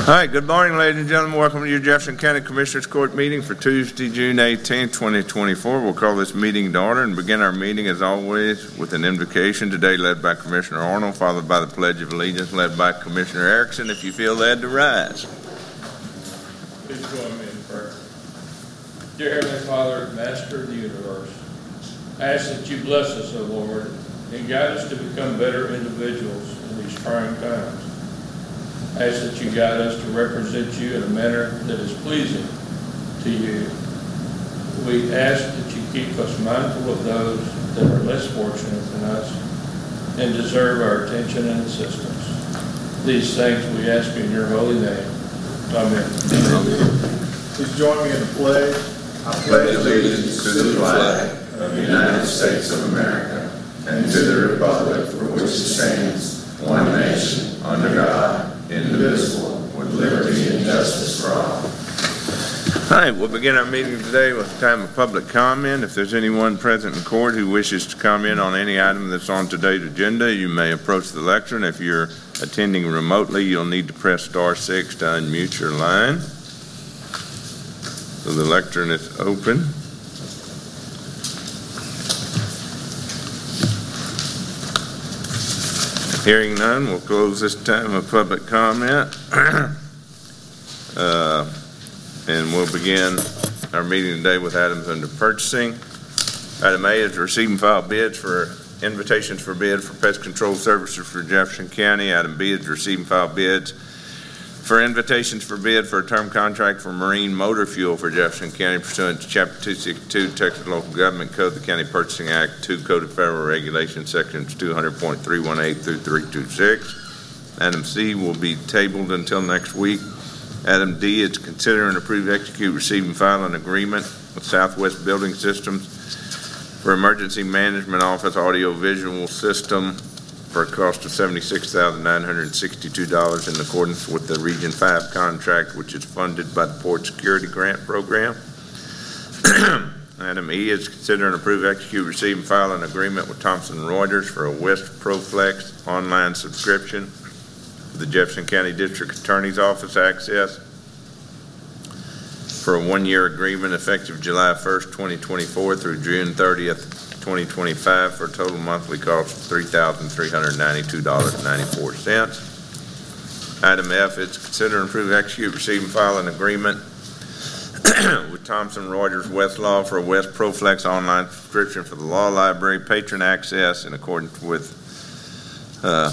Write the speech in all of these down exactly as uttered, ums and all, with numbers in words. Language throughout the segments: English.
All right, good morning, ladies and gentlemen. Welcome to your Jefferson County Commissioners Court meeting for Tuesday, June eighteenth, twenty twenty-four. We'll call this meeting to order and begin our meeting, as always, with an invocation, today led by Commissioner Arnold, followed by the Pledge of Allegiance, led by Commissioner Erickson. If you feel led to rise. Please join me in prayer. Dear Heavenly Father, Master of the universe, I ask that you bless us, O Lord, and guide us to become better individuals in these trying times. I ask that you guide us to represent you in a manner that is pleasing to you. We ask that you keep us mindful of those that are less fortunate than us and deserve our attention and assistance. These things we ask in your holy name. Amen. Please join me in the pledge. I pledge allegiance to the flag of the United States of America and to the republic for which it stands, one nation, under God, indivisible, with liberty and justice for all. All right, we'll begin our meeting today with a time of public comment. If there's anyone present in court who wishes to comment on any item that's on today's agenda, you may approach the lectern. If you're attending remotely, you'll need to press star six to unmute your line. So the lectern is open. Hearing none, we'll close this time of public comment. uh, and we'll begin our meeting today with items under purchasing. Item A is receive and file bids for invitations for bid for pest control services for Jefferson County. Item B is receive and file bids for invitations for bid for a term contract for marine motor fuel for Jefferson County pursuant to Chapter two sixty-two, Texas Local Government Code, the County Purchasing Act, two Code of Federal Regulations, Sections two hundred point three one eight through three twenty-six. Item C will be tabled until next week. Item D is consider and approve, execute, receive, and file an agreement with Southwest Building Systems for Emergency Management Office Audio Visual System for a cost of seventy-six thousand nine hundred sixty-two dollars in accordance with the Region five contract, which is funded by the Port Security Grant Program. Item E is consider and approve, execute, receive, and file an agreement with Thomson Reuters for a West ProFlex online subscription for the Jefferson County District Attorney's Office access for a one-year agreement effective July first, twenty twenty-four through June thirtieth, twenty twenty-five for a total monthly cost of three thousand three hundred ninety-two dollars and ninety-four cents. Item F is consider and approve, execute, receive, and file an agreement with Thomson Reuters Westlaw for a West ProFlex online subscription for the law library patron access in accordance with uh,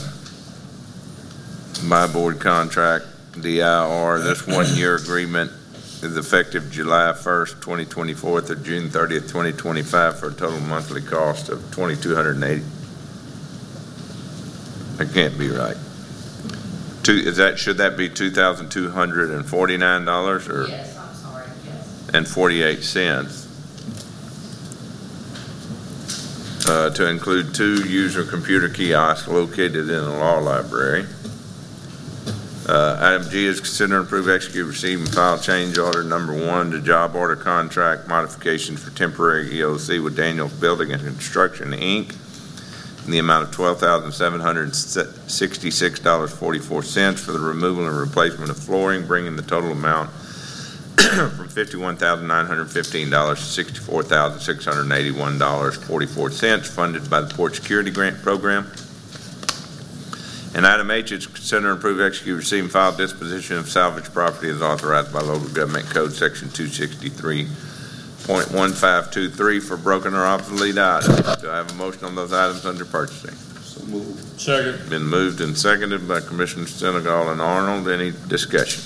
my board contract, D I R. This one-year agreement is effective July first, twenty twenty-four through June thirtieth, twenty twenty-five for a total monthly cost of two thousand two hundred eighty dollars. That can't be right. Two, is that, should that be two thousand two hundred forty-nine dollars or? Yes, I'm sorry, yes. And forty-eight cents. Uh, to include two user computer kiosks located in the law library. Uh, item G is consider and approve, execute, receive, and file change order number one to job order contract modifications for temporary E O C with Daniels Building and Construction, Incorporated in the amount of twelve thousand seven hundred sixty-six dollars and forty-four cents for the removal and replacement of flooring, bringing the total amount from fifty-one thousand nine hundred fifteen dollars to sixty-four thousand six hundred eighty-one dollars and forty-four cents, funded by the Port Security Grant Program. And item H is consider and approve, execute, receive, and file disposition of salvage property as authorized by Local Government Code Section two sixty-three point one five two three for broken or obsolete items. Do I have a motion on those items under purchasing? So moved. Second. Been moved and seconded by Commissioners Senegal and Arnold. Any discussion?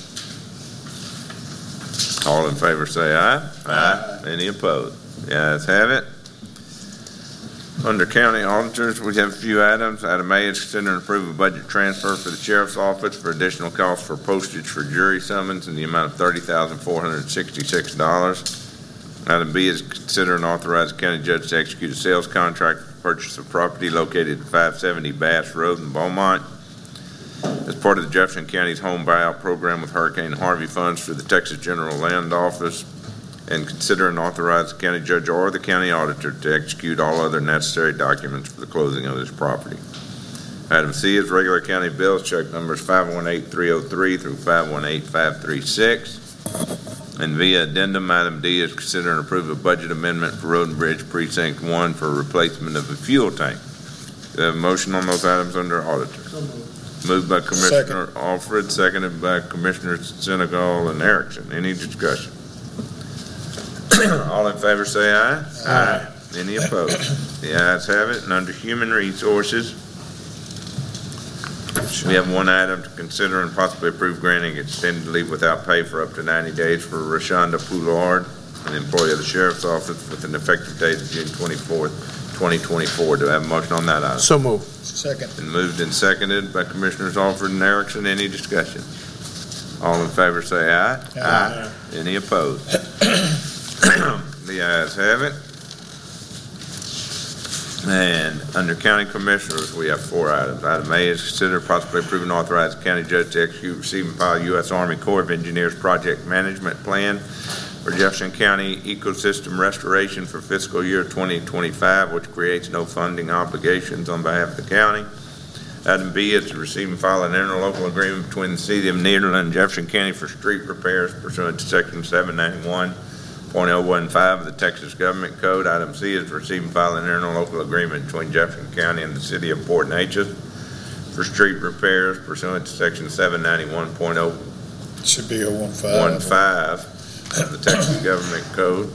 All in favor say aye. Aye. Any opposed? The ayes have it. Under County Auditors, we have a few items. Item A is consider and approve a budget transfer for the Sheriff's Office for additional costs for postage for jury summons in the amount of thirty thousand four hundred sixty-six dollars. Item B is consider and authorize the County Judge to execute a sales contract for purchase of property located at five seventy Bass Road in Beaumont as part of the Jefferson County's home buyout program with Hurricane Harvey funds for the Texas General Land Office, and consider and authorize the county judge or the county auditor to execute all other necessary documents for the closing of this property. Item C is regular county bills, check numbers five one eight three oh three through five one eight five three six. And via addendum, item D is consider and approve a budget amendment for Road and Bridge Precinct One for replacement of a fuel tank. Do I have a motion on those items under auditor? Moved by Commissioner Alfred, seconded by Commissioners Senegal and Erickson. Any discussion? All in favor say aye. Aye. Any opposed? The ayes have it. And under Human Resources, we have one item to consider and possibly approve granting extended leave without pay for up to ninety days for Rashonda Poulard, an employee of the Sheriff's Office, with an effective date of June twenty-fourth, twenty twenty-four. Do I have a motion on that item? So moved. Second. Been moved and seconded by Commissioners Alford and Erickson. Any discussion? All in favor say aye. Aye. Any opposed? The ayes have it. And under County Commissioners, we have four items. Item A is consider possibly approving and authorize the county judge to execute, receive, and file U S Army Corps of Engineers Project Management Plan for Jefferson County Ecosystem Restoration for fiscal year twenty twenty-five, which creates no funding obligations on behalf of the county. Item B is to receive and file an interlocal agreement between the City of Nederland and Jefferson County for street repairs pursuant to Section seven ninety-one point oh one five of the Texas Government Code. Item C is to receive and file an interlocal agreement between Jefferson County and the City of Port Neches for street repairs pursuant to Section seven ninety-one point oh Should be a one five. one five of the Texas Government Code.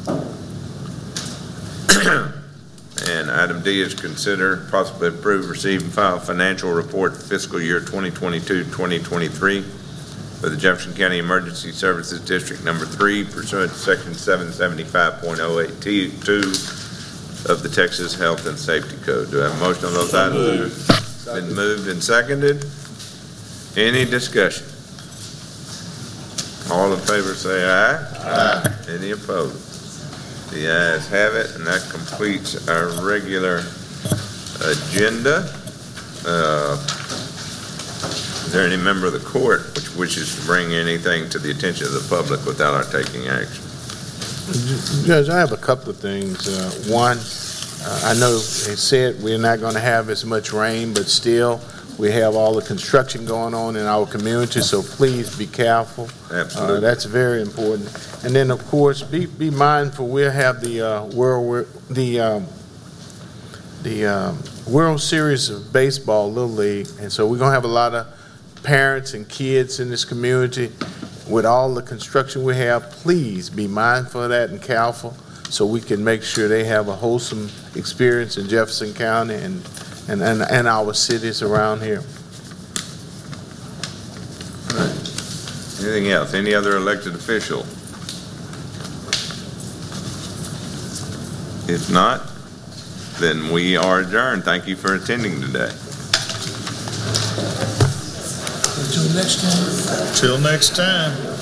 And item D is consider possibly approve, receive, and file financial report for fiscal year twenty twenty-two twenty twenty-three for the Jefferson County Emergency Services District Number Three pursuant to Section seven seventy-five point oh eight two of the Texas Health and Safety Code. Do I have a motion on those items? Been moved and seconded. Any discussion? All in favor say aye. Aye. Any opposed? The ayes have it, and that completes our regular agenda. Uh, is there any member of the court which wishes to bring anything to the attention of the public without our taking action? Judge, I have a couple of things. Uh, one, uh, I know they said we're not going to have as much rain, but still we have all the construction going on in our community, so please be careful. Absolutely. Uh, that's very important. And then, of course, be be mindful. We'll have the uh, world the um, the um, World Series of Baseball, Little League, and so we're gonna have a lot of parents and kids in this community. With all the construction we have, please be mindful of that and careful, so we can make sure they have a wholesome experience in Jefferson County and and and, and our cities around here. All right. Anything else? Any other elected official? If not, then we are adjourned. Thank you for attending today. Till next time.